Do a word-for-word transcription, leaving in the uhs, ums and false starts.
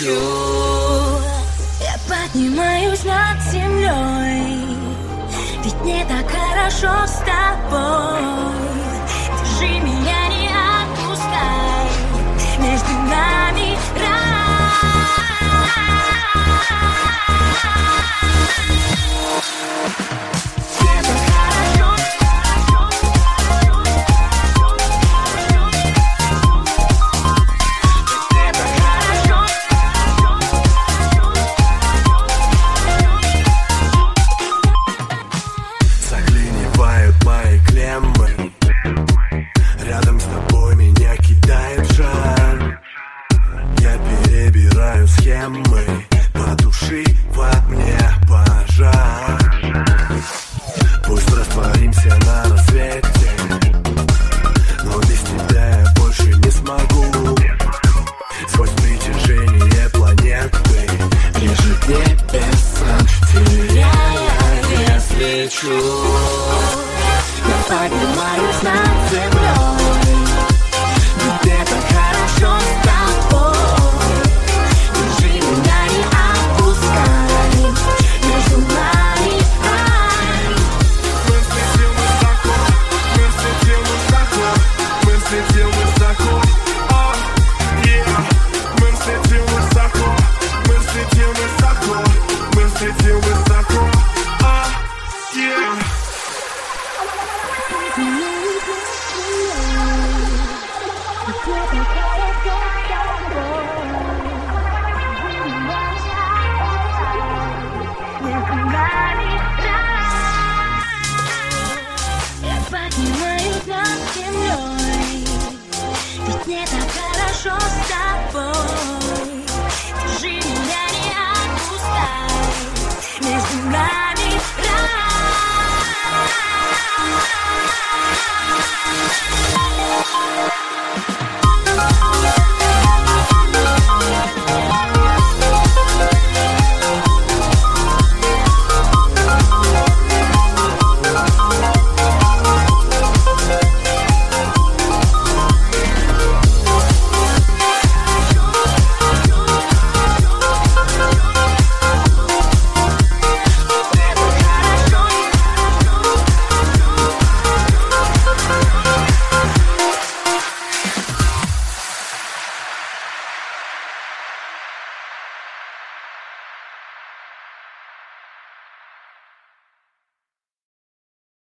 свечу. Я поднимаюсь над землей, ведь мне так хорошо с тобой. Держи меня, не отпускай, между нами рай. Рядом с тобой меня кидает жар. Я перебираю схемы, потуши во мне пожар. Пусть растворимся на рассвете, но без тебя я больше не смогу. Сквозь притяжение планеты ближе к небесам, теряя вес, лечу.